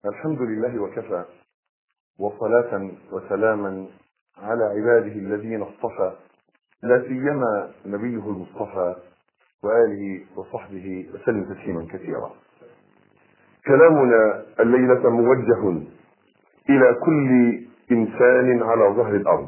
الحمد لله وكفى، وصلاة وسلاما على عباده الذين اصطفى، لا سيما نبيه المصطفى وآله وصحبه وسلم تسليما كثيرا. كلامنا الليلة موجه إلى كل إنسان على ظهر الأرض،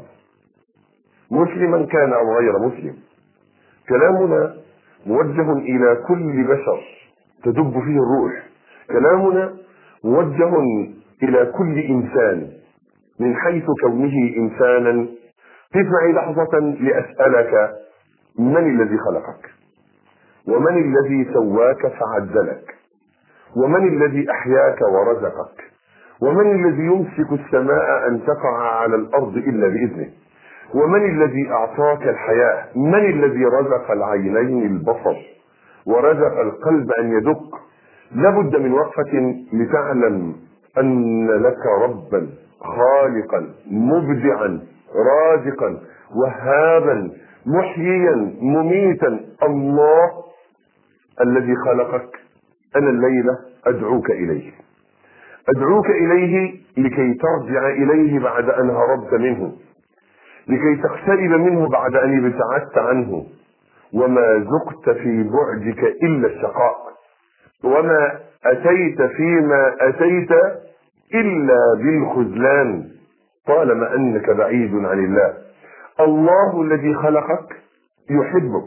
مسلما كان أو غير مسلم. كلامنا موجه إلى كل بشر تدب فيه الروح. كلامنا موجه إلى كل إنسان من حيث كونه إنسانا. تسمعي لحظة لأسألك: من الذي خلقك؟ ومن الذي سواك فعدلك؟ ومن الذي أحياك ورزقك؟ ومن الذي يمسك السماء أن تقع على الأرض إلا بإذنه؟ ومن الذي أعطاك الحياة؟ من الذي رزق العينين البصر ورزق القلب أن يدق؟ لابد من وقفة لتعلم أن لك ربا خالقا مبدعا رازقا وهابا محييا مميتا، الله الذي خلقك. أنا الليلة أدعوك إليه، أدعوك إليه لكي ترجع إليه بعد أن هربت منه، لكي تقترب منه بعد أن ابتعدت عنه. وما ذقت في بعدك إلا الشقاء، وما أتيت فيما أتيت إلا بالخذلان طالما أنك بعيد عن الله. الله الذي خلقك يحبك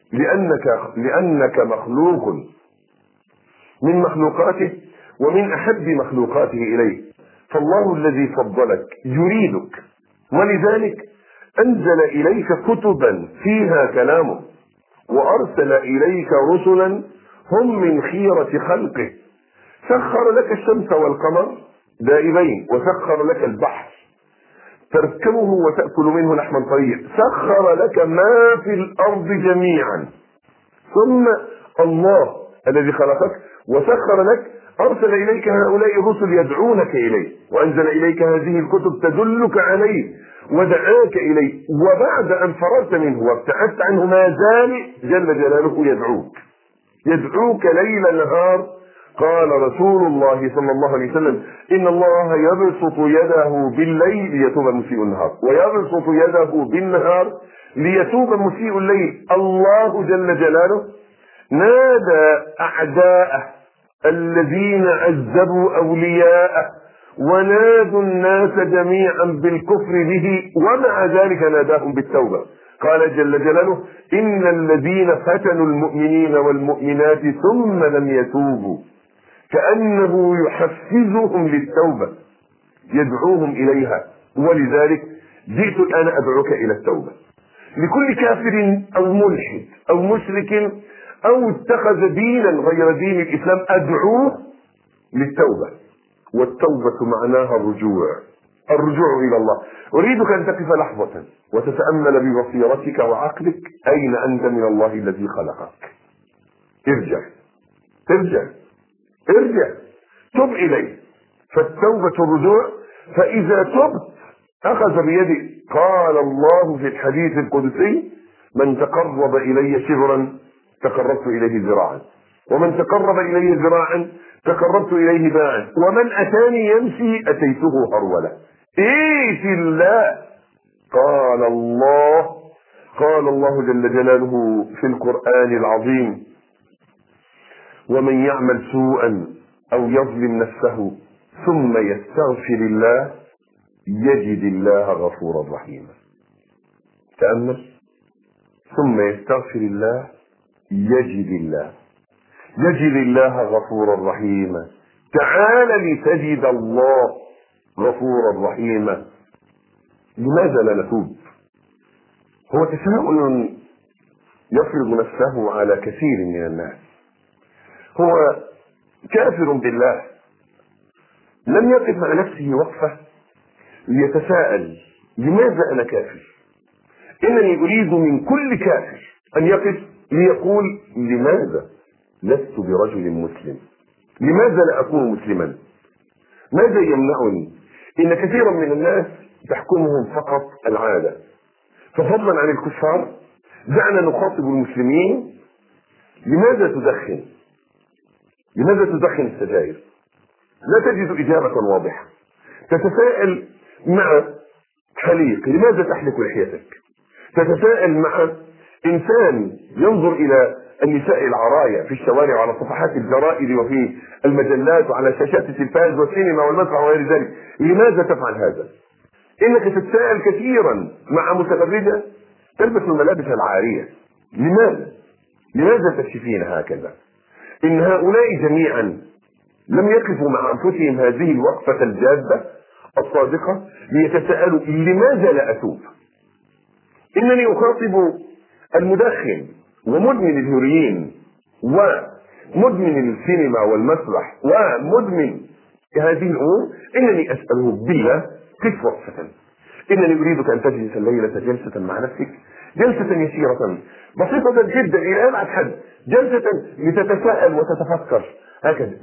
لأنك مخلوق من مخلوقاته ومن أحب مخلوقاته إليه. فالله الذي فضلك يريدك، ولذلك أنزل إليك كتبا فيها كلامه، وأرسل إليك رسلا هم من خيرة خلقه. سخر لك الشمس والقمر دائبين، وسخر لك البحر تركبه وتأكل منه لحما طريا، سخر لك ما في الأرض جميعا. ثم الله الذي خلقك وسخر لك أرسل إليك هؤلاء الرسل يدعونك إليه، وأنزل إليك هذه الكتب تدلك عليه ودعاك إليه. وبعد أن فررت منه وابتعدت عنه ما زال جل جلاله يدعوك ليل نهار. قال رسول الله صلى الله عليه وسلم: إن الله يبسط يده بالليل ليتوب مسيء النهار، ويبسط يده بالنهار ليتوب مسيء الليل. الله جل جلاله نادى أعداءه الذين عذبوا أولياءه، ونادوا الناس جميعا بالكفر به، ومع ذلك ناداهم بالتوبة. قال جل جلاله: إن الذين فتنوا المؤمنين والمؤمنات ثم لم يتوبوا كأنه يحفزهم للتوبة، يدعوهم إليها. ولذلك جئت الآن أدعوك إلى التوبة لكل كافر أو ملحد أو مشرك أو اتخذ دينا غير دين الإسلام. أدعوه للتوبة، والتوبة معناها الرجوع إلى الله. أريدك أن تقف لحظة وتتأمل ببصيرتك وعقلك أين أنت من الله الذي خلقك. ارجع تب إليه، فالتوبة الرجوع. فإذا تبت أخذ بيدك. قال الله في الحديث القدسي: من تقرب إلي شبرا تقربت إليه ذراعا، ومن تقرب إلي ذراعا تقربت إليه باعا، ومن أتاني يمشي أتيته هرولا. إيش الله؟ قال الله جل جلاله في القرآن العظيم: ومن يعمل سوءا أو يظلم نفسه ثم يستغفر الله يجد الله غفورا رحيما. تأمل: ثم يستغفر الله يجد الله غفورا رحيما. تعال لتجد الله غفورا رحيما. لماذا لا نتوب؟ هو تساؤل يفرض نفسه على كثير من الناس. هو كافر بالله، لم يقف مع نفسه وقفة ليتساءل: لماذا أنا كافر؟ إنني أريد من كل كافر أن يقف ليقول: لماذا لست برجل مسلم؟ لماذا لا أكون مسلما؟ ماذا يمنعني؟ إن كثيرا من الناس تحكمهم فقط العادة، ففضلا عن الكفار دعنا نخاطب المسلمين: لماذا تدخن السجائر؟ لا تجد إجابة واضحة. تتساءل مع خليق لماذا تحلق لحيتك؟ تتساءل مع إنسان ينظر إلى النساء العرايا في الشوارع وعلى صفحات الجرائد وفي المجلات وعلى شاشات التلفاز والسينما والمسرح وغير ذلك، لماذا تفعل هذا؟ إنك تتساءل كثيرا مع متبرجة تلبس الملابس العارية، لماذا تكشفين هكذا؟ إن هؤلاء جميعا لم يقفوا مع أنفسهم هذه الوقفة الجادة الصادقة ليتساءلوا لماذا لا أتوب؟ إنني أخاطب المدخن ومدمن الهيروين ومدمن السينما والمسرح ومدمن هذه الأمور، إنني أسأله بالله قف وقفة. إنني أريدك أن تجلس الليلة جلسة مع نفسك، جلسة يسيرة بسيطة جدا إلى أبعد حد، جلسة لتتساءل وتتفكر هكذا.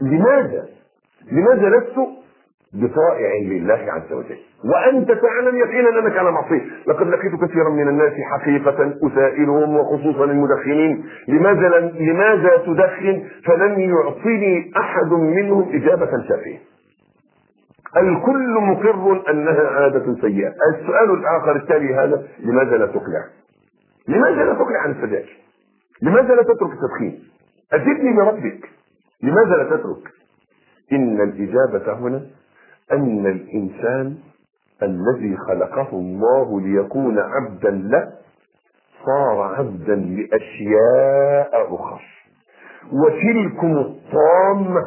لماذا لست بطائع لله عز وجل وأنت تعلم يقينا أنك على معصية؟ لقد لقيت كثيرا من الناس حقيقة أسائلهم وخصوصا المدخنين لماذا تدخن؟ فلم يعطيني أحد منهم إجابة شافية. الكل مقر أنها عادة سيئة. السؤال الآخر التالي هذا: لماذا لا تقلع؟ لماذا لا تقلع عن السجاير؟ لماذا لا تترك التدخين؟ أجبني بربك، لماذا لا تترك؟ إن الإجابة هنا أن الإنسان الذي خلقه الله ليكون عبدا له صار عبدا لأشياء أخرى. وتلكم الطامة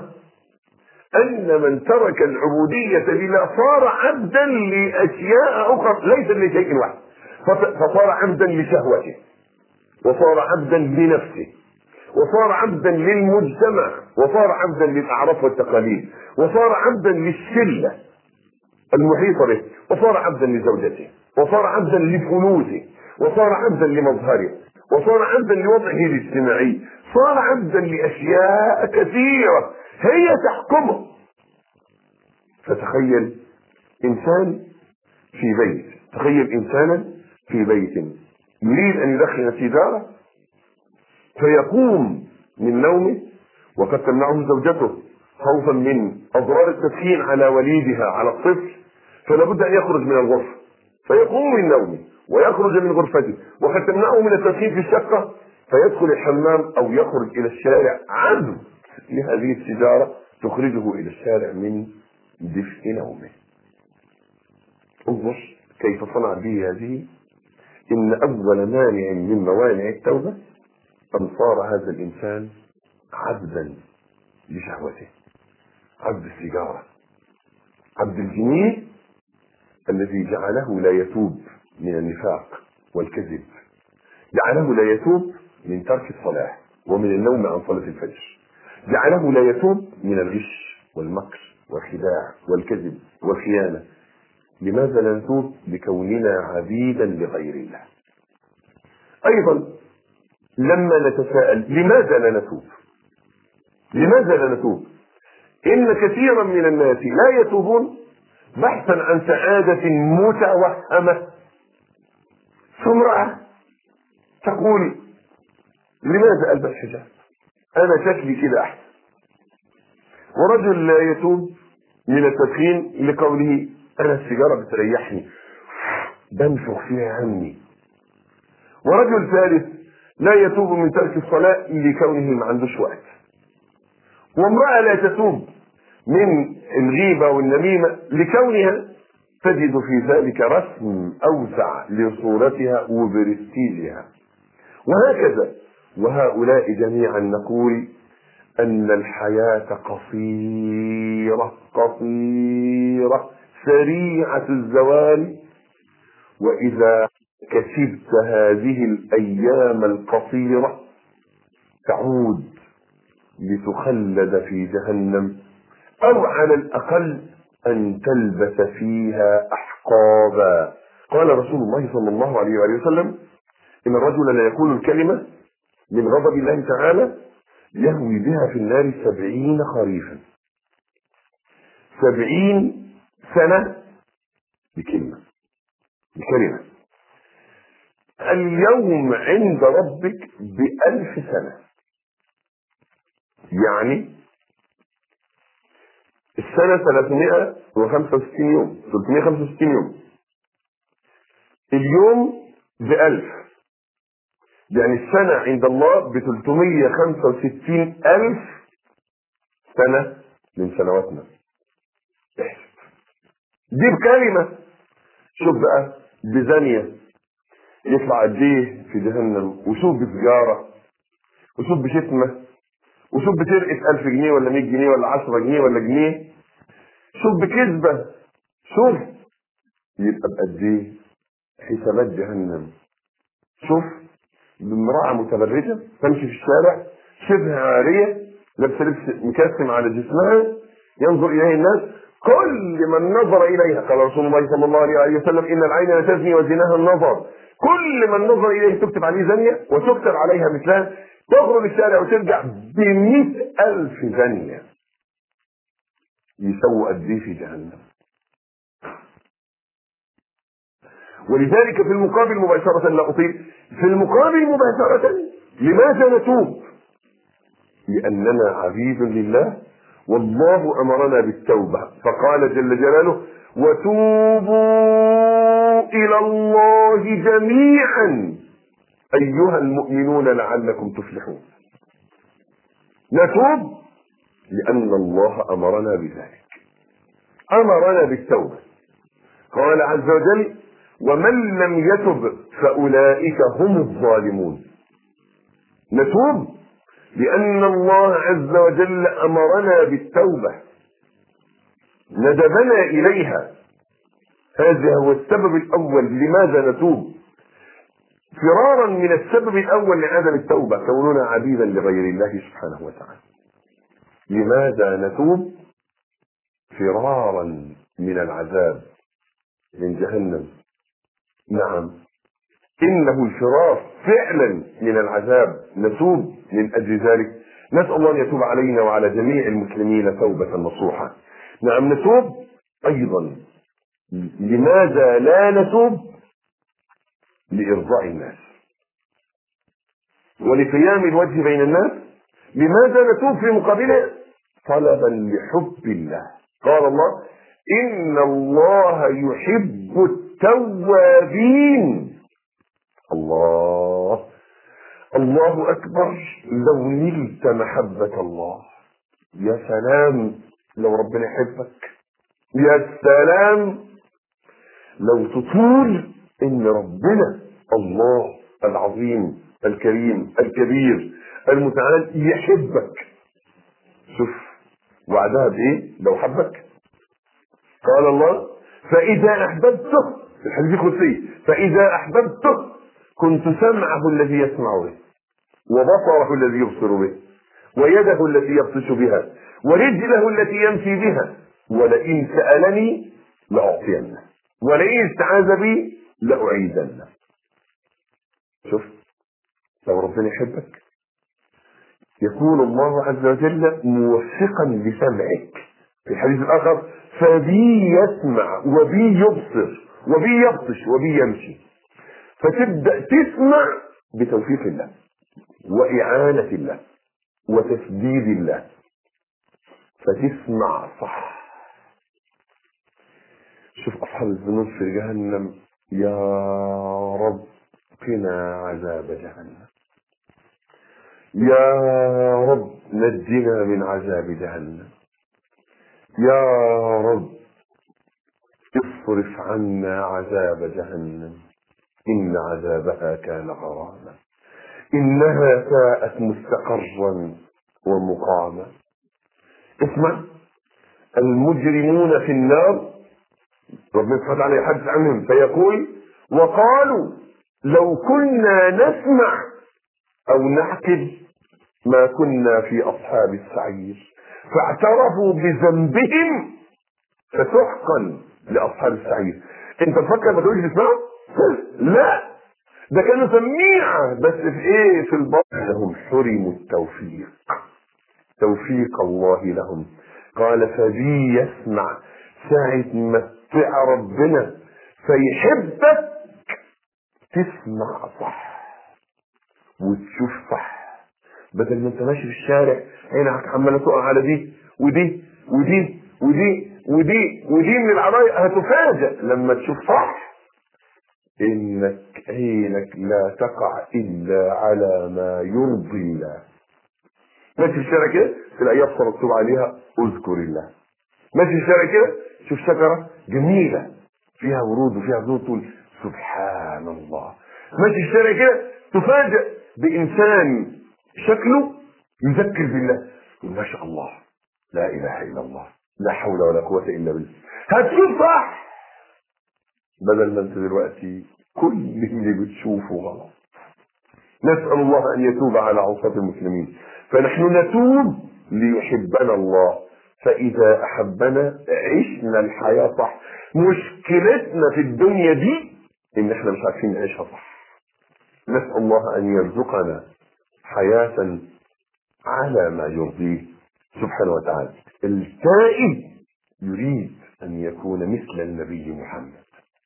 أن من ترك العبودية لله صار عبدا لأشياء أخرى ليس لشيء واحد، فصار عبدا لشهوته، وصار عبدا لنفسه، وصار عبدا للمجتمع، وصار عبدا للأعراف والتقاليد، وصار عبدا للشلة المحيطة به، وصار عبدا لزوجته، وصار عبدا لفلوسه، وصار عبدا لمظهره، وصار عبدا لوضعه الاجتماعي، صار عبدا لأشياء كثيرة هي تحكمه. فتخيل إنسان في بيت، تخيل إنسانا في بيت يريد أن يدخن سيجارة فيقوم من نومه وقد تمنعه زوجته خوفا من أضرار التدخين على وليدها على الطفل، فلا بد أن يخرج من الغرفة، فيقوم من نومه ويخرج من غرفته وقد تمنعه من التدخين في الشقة، فيدخل الحمام أو يخرج إلى الشارع عبد لهذه السيجارة تخرجه إلى الشارع من دفء نومه. انظر كيف صنع به هذه. إن أول مانع من موانع التوبة أن صار هذا الإنسان عبدا لشهوته، عبد السيجارة، عبد الجنيه الذي جعله لا يتوب من النفاق والكذب، جعله لا يتوب من ترك الصلاة ومن النوم عن صلاة الفجر، جعله لا يتوب من الغش والمكر والخداع والكذب والخيانة. لماذا لا نتوب؟ لكوننا عبيدا لغير الله. أيضا لما نتساءل لماذا لا نتوب، لماذا لا نتوب؟ إن كثيرا من الناس لا يتوبون بحثا عن سعادة متوهمة. امرأة تقول لماذا ألبس حجاب؟ أنا شكلي كده أحسن. ورجل لا يتوب من التدخين لقوله أنا السيجارة بتريحني بنفخ فيها همي. ورجل ثالث لا يتوب من ترك الصلاة لكونه ما عندوش وقت. وامرأة لا تتوب من الغيبة والنميمة لكونها تجد في ذلك رسم أوسع لصورتها وبرستيجها، وهكذا. وهؤلاء جميعا نقول أن الحياة قصيرة قصيرة سريعة الزوال، وإذا كسبت هذه الأيام القصيرة تعود لتخلد في جهنم، أو على الأقل أن تلبس فيها أحقابا. قال رسول الله صلى الله عليه وسلم إن الرجل لا يقول الكلمة من غضب الله تعالى يهوي بها في النار 70 خريفا، 70 سنة بكلمة، بكلمة. اليوم عند ربك ب1000 سنة. يعني السنة 365 يوم، 365 يوم. اليوم ب1000، يعني السنة عند الله ب365 ألف سنة من سنواتنا. دي بكلمة. شوف بقى بزانية يطلع قد ايه في جهنم، وشوف بسجارة، وشوف بشتمة، وشوف بسرقة 1000 جنيه ولا 100 جنيه ولا 10 جنيه ولا جنيه، شوف بكذبة، شوف يبقى بقد ايه حسابات جهنم. شوف بامرأة متبرجة تمشي في الشارع شبه عارية، لابسة لبس مكسم على جسمها، ينظر إليه الناس، كل من نظر إليها، قال رسول الله صلى الله عليه وسلم إن العين لتزني وزناها النظر، كل من نظر إليه تكتب عليه زانية وتكتب عليها مثلها، تخرج الشارع وترجع ب100,000 زانية. يسووا قد إيه في جهنم. ولذلك في المقابل مباشرة، لا أطيل، في المقابل مباشرة لماذا نتوب؟ لأننا عبيد لله، والله أمرنا بالتوبة، فقال جل جلاله وتوبوا إلى الله جميعا أيها المؤمنون لعلكم تفلحون. نتوب لأن الله أمرنا بذلك، أمرنا بالتوبة. قال عز وجل ومن لم يتب فأولئك هم الظالمون. نتوب لأن الله عز وجل أمرنا بالتوبة، ندبنا إليها. هذا هو السبب الأول لماذا نتوب، فرارا من السبب الأول لعدم التوبة، كوننا عبيدا لغير الله سبحانه وتعالى. لماذا نتوب؟ فرارا من العذاب من جهنم. نعم، إنه الفرار فعلا من العذاب، نتوب من أجل ذلك. نسأل الله أن يتوب علينا وعلى جميع المسلمين توبة نصوحة. نعم نتوب أيضا. لماذا لا نتوب؟ لإرضاء الناس ولقيام الوجه بين الناس. لماذا نتوب في مقابله؟ طلبا لحب الله. قال الله إن الله يحب التوابين. الله الله أكبر. لو نلت محبة الله، يا سلام لو ربنا يحبك، يا سلام لو تطول ان ربنا الله العظيم الكريم الكبير المتعال يحبك. شوف وعدها بايه لو حبك. قال الله فاذا احببته، في الحديث القدسي فاذا احببته كنت سمعه الذي يسمع به، وبصره الذي يبصر به، ويده التي يبطش بها، ورجله التي يمشي بها، ولئن سألني لأعطينه، ولئن استعاذ بي لأعيذنه. شوف لو ربنا يحبك يكون الله عز وجل موفقا لسمعك. في الحديث الآخر فبي يسمع وبي يبصر وبي يبطش وبي يمشي، فتبدأ تسمع بتوفيق الله وإعانة الله وتسديد الله، فتسمع صح. شوف أصحاب الذنوب في جهنم، يا رب قنا عذاب جهنم، يا رب نجنا من عذاب جهنم، يا رب اصرف عنا عذاب جهنم إن عذابها كان غراما إنها ساءت مستقرا ومقاما. اسمع، المجرمون في النار ربنا سبحانه وتعالى يحدث عنهم فيقول وقالوا لو كنا نسمع أو نعقل ما كنا في أصحاب السعير، فاعترفوا بذنبهم فسحقا لأصحاب السعير. انت تفكر ما تقولش تسمعوا؟ لا، ده كانوا سميعة بس في ايه؟ في البطن. لهم حرموا التوفيق، توفيق الله لهم. قال فبي يسمع، ساعة ما تطيع ربنا فيحبك تسمع صح وتشوف صح، بدل ما انت ماشي في الشارع عينك عماله تقع على دي ودي ودي ودي من العرايق. هتفاجأ لما تشوف صح انك عينك لا تقع الا على ما يرضي الله. ماشي في الشارع كده تلاقي يافطه مكتوب عليها اذكر الله. ماشي في الشارع كده شوف شجره جميله فيها ورود وفيها زهور تقول سبحان الله. ماشي في الشارع كده تفاجأ بانسان شكله يذكر بالله ما شاء الله لا اله الا الله لا حول ولا قوه الا بالله. هتشوف صح بدل ما انت دلوقتي كل اللي بتشوفه غلط. نسأل الله ان يتوب على عصاة المسلمين. فنحن نتوب ليحبنا الله، فاذا احبنا عشنا الحياة صح. مشكلتنا في الدنيا دي ان احنا مش عارفين نعيشها صح. نسأل الله ان يرزقنا حياة على ما يرضيه سبحانه وتعالى. التائب يريد ان يكون مثل النبي محمد.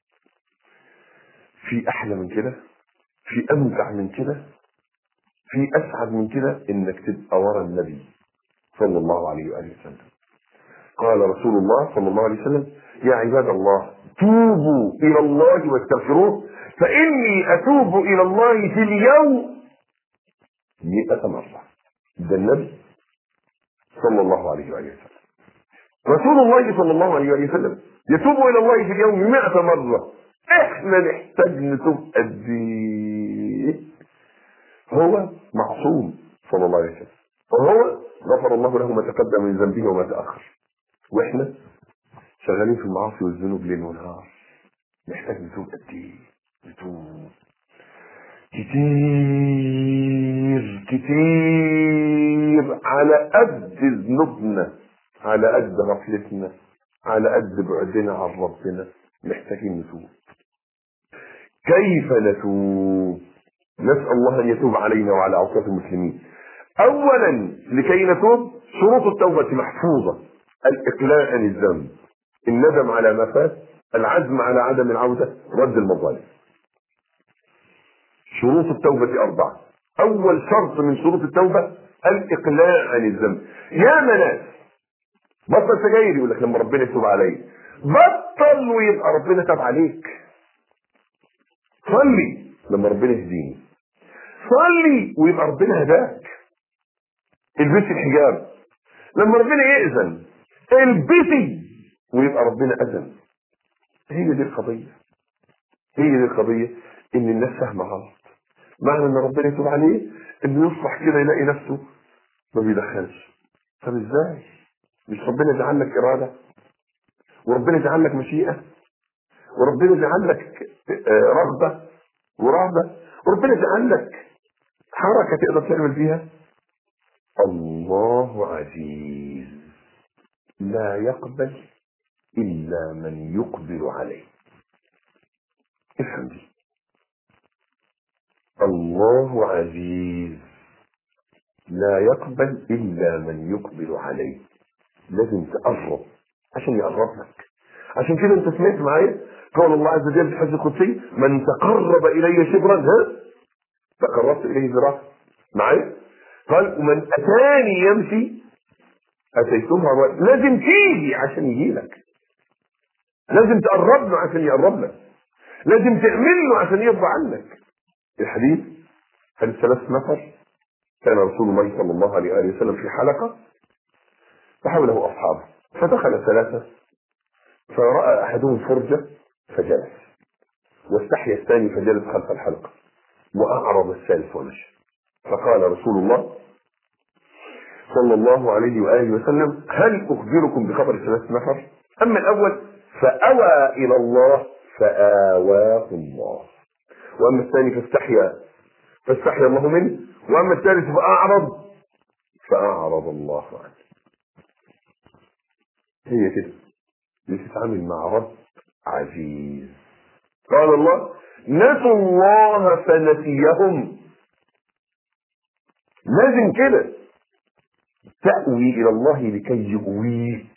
في احلى من كده؟ في امتع من كده؟ في اسعد من كده انك تبقى ورا النبي صلى الله عليه واله وسلم. قال رسول الله صلى الله عليه وسلم يا عباد الله توبوا الى الله واستغفروه فاني اتوب الى الله في اليوم 100 مرة. ده النبي صلى الله عليه واله وسلم. رسول الله صلى الله عليه واله وسلم يتوب الى الله في اليوم 100 مرة. احنا نحتاج نتوب قد ايه؟ هو معصوم صلى الله عليه وسلم وهو غفر الله له ما تقدم من ذنبه وما تأخر. واحنا شغالين في المعاصي والذنوب ليل ونهار. نحتاج نتوب قد ايه؟ نتوب كتير كتير على قد ذنوبنا، على قد غفلتنا، على قد بعدنا عن ربنا. محتاجين نتوب. كيف نتوب؟ نسأل الله ان يتوب علينا وعلى عصاة المسلمين. اولا لكي نتوب شروط التوبة محفوظة: الاقلاع عن الذنب، الندم على ما فات، العزم على عدم العودة، رد المظالم. شروط التوبة 4. اول شرط من شروط التوبة الاقلاع عن الذنب. يا ناس بطل سجاير يقول لك لما ربنا يتوب علي. بطل ويبقى ربنا تاب عليك. صلي لما ربنا يهديني. صلي ويبقى ربنا هداك. البسي الحجاب لما ربنا يأذن. البسي ويبقى ربنا أذن. هي دي القضية. هي دي القضية ان الناس فاهمة غلط. معنى ان ربنا يتوب عليه انه يصبح كده يلاقي نفسه ما بيدخلش. طب ازاي؟ مش ربنا جعل لك إرادة وربنا جعل لك مشيئة وربنا جعل لك رغبة ورهبة وربنا جعل لك حركة تقدر تعمل فيها؟ الله عزيز لا يقبل إلا من يقبل عليه. افهم دي. الله عزيز لا يقبل إلا من يقبل عليه. لازم تقرب عشان يقرب لك. عشان كده انت سمعت معايا قول الله عز وجل في الحديث القدسي من تقرب إلي شبرا تقربت إليه ذراعا. معايا؟ قال ومن أتاني يمشي أتيته هرولة. لازم تيجي عشان يجي لك. لازم تقرب له عشان يقرب لك. لازم تعمل له عشان يرضى عنك. الحديث حديث 3 نفر كان رسول الله صلى الله عليه وآله وسلم في حلقة فحوله أصحابه فدخل 3 فرأى أحدهم فرجة فجلس واستحيا الثاني فجلس خلف الحلقة وأعرض الثالث ومشى. فقال رسول الله صلى الله عليه وآله وسلم هل أخبركم بخبر 3 نفر؟ أما الأول فأوى إلى الله فآواه الله، وأما الثاني فاستحيا الله منه، وأما الثالث فأعرض الله عنه. هي كده بتتعامل مع رب عزيز. قال الله نسوا الله فنسيهم. لازم كده تأوي إلى الله لكي يؤويك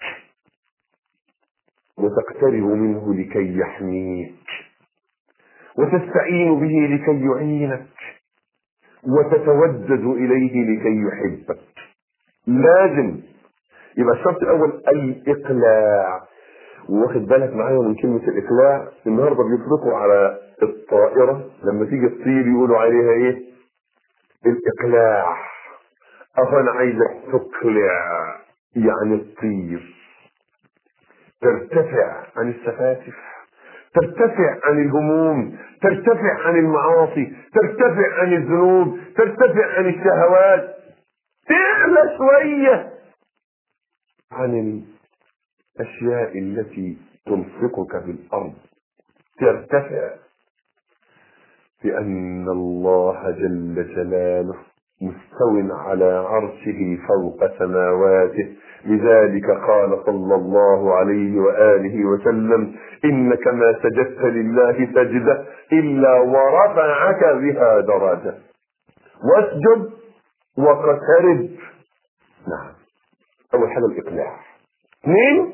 وتقترب منه لكي يحميك وتستعين به لكي يعينك وتتودد إليه لكي يحبك. لازم يبقى الشرط الاول الاقلاع. واخد بالك معايا من كلمه الاقلاع؟ النهارده بيطلقوا على الطائره لما تيجي تطير يقولوا عليها ايه؟ الاقلاع. انا عايزك تقلع، يعني تطير، ترتفع عن السفاسف، ترتفع عن الهموم، ترتفع عن المعاصي، ترتفع عن الذنوب، ترتفع عن الشهوات، تعلى شوية عن الأشياء التي تلصقك بالأرض، ترتفع، لأن الله جل جلاله مستو على عرشه فوق سماواته. لذلك قال صلى الله عليه وآله وسلم: إنك ما سجدت لله سجدة إلا ورفعك بها درجة، واسجد واقترب. نعم، أول حاجة الإقلاع. اثنين،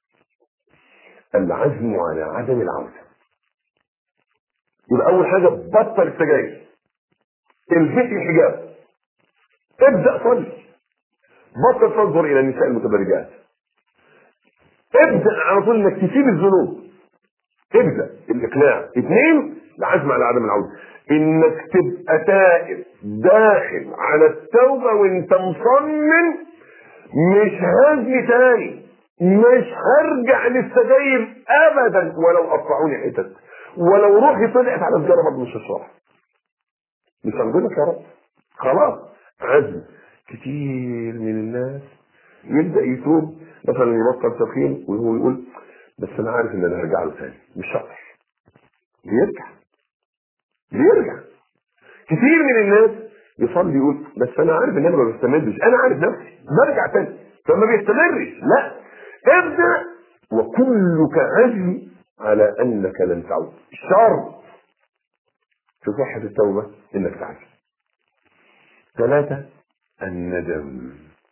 العزم على عدم العودة. يبقى أول حاجة بطل السجاير، البس الحجاب، ابدأ صلي، بطل تنظر إلى النساء المتبرجات، ابدأ على طول إنك تسيب الذنوب، ابدأ الإقلاع. اثنين، العزم على عدم العودة، إنك تبقى تائب داخل على التوبة وإنت مصمم مش هزني تاني، مش هرجع للسجاير أبدا ولو قطعوني حتت، ولو روحي طلعت على السجارة برضه مش هشربها. مش هنقولك يا رب. خلاص، عزم. كتير من الناس يبدأ يتوب، مثلا يبطل تدخين وهو يقول بس انا عارف ان انا هرجع له تاني، مش شرط. بيرجع. كتير من الناس يصلي يقول بس انا عارف ان انا ما بستمرش، انا عارف نفسي برجع تاني، فما بيستمرش. لا، ابدأ وكلك عزم على انك لن تعود. شرط في صحة التوبة انك تعزم. ثلاثة، الندم.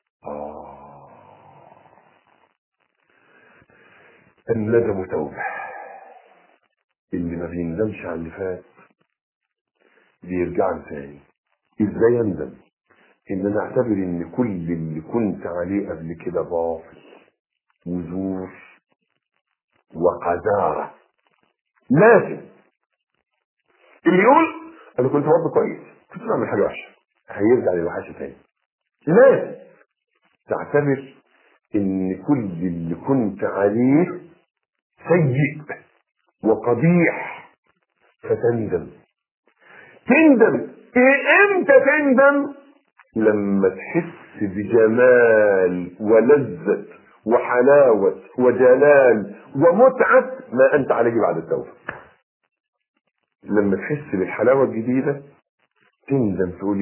الندم توبة. اللي ما بيندمش على اللي فات بيرجع له تاني. ازاي يندم؟ ان انا اعتبر ان كل اللي كنت عليه قبل كده باطل وزور وقذارة. لازم اللي يقول انا كنت برضه كويس، كنت بعمل حاجة وحشة، هيرجع للوحشة تاني. لازم تعتبر ان كل اللي كنت عليه سيء وقبيح فتندم. تندم امتى تندم؟ لما تحس بجمال ولذة وحلاوة وجلال ومتعة ما انت عليه بعد التوبة. لما تحس بالحلاوة الجديدة تندم، تقول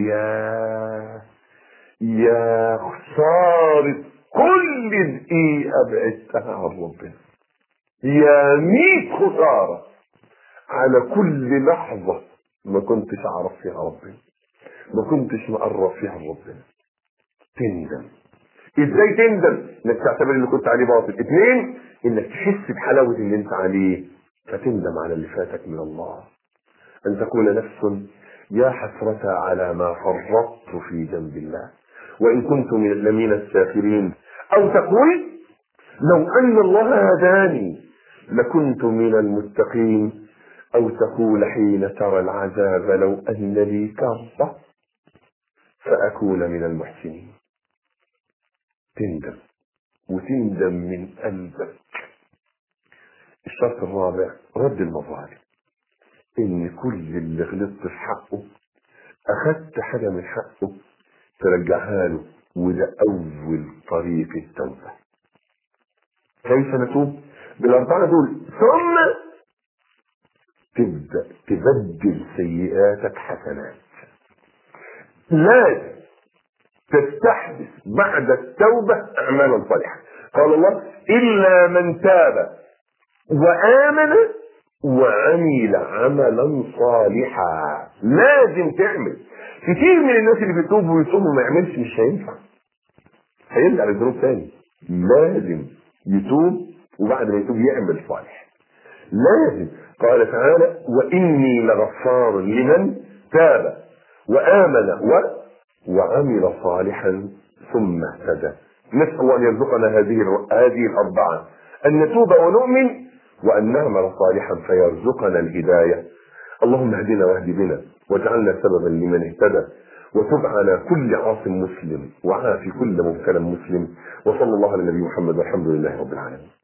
يا خسارة كل دقيقة بعدتها عن ربنا، يا 100 خسارة على كل لحظة ما كنتش اعرف فيها ربنا، ما كنتش مقرب فيها ربنا. تندم. ازاي تندم؟ انك تعتبر اللي كنت عليه باطل. اثنين، انك تحس بحلاوة اللي انت عليه فتندم على اللي فاتك من الله. ان تقول نفس يا حسرة على ما فرطت في جنب الله وان كنت لمن الساخرين، او تقول لو ان الله هداني لكنت من المتقين، او تقول حين ترى العذاب لو ان لي كرة فاكون من المحسنين. تندم، وتندم من قلبك. الشرط الرابع رد المظالم. ان كل اللي غلطت في حقه اخذت حاجة من حقه ترجعها له، وده اول طريق التوبة. كيف نتوب؟ بالاربعة دول. ثم تبدأ تبدل سيئاتك حسنات. لازم تستحدث بعد التوبة اعمالا صالحة. قال الله الا من تاب وآمن وعمل عملا صالحا. لازم تعمل. كتير من الناس اللي بيتوبوا ويصوموا وما يعملش مش هينفع، هيرجع للذنوب تاني. لازم يتوب وبعد ما يتوب يعمل صالح. لازم. قال تعالى وإني لغفار لمن تاب وآمن وعمل صالحا ثم اهتدى. نسأل الله أن يرزقنا هذه الأربعة، أن نتوب ونؤمن وأن نعمل صالحا فيرزقنا الهداية. اللهم اهدنا واهد بنا واجعلنا سببا لمن اهتدى، وتب على كل عاص مسلم وعافي كل مبتلى مسلم. وصلى الله على النبي محمد والحمد لله رب العالمين.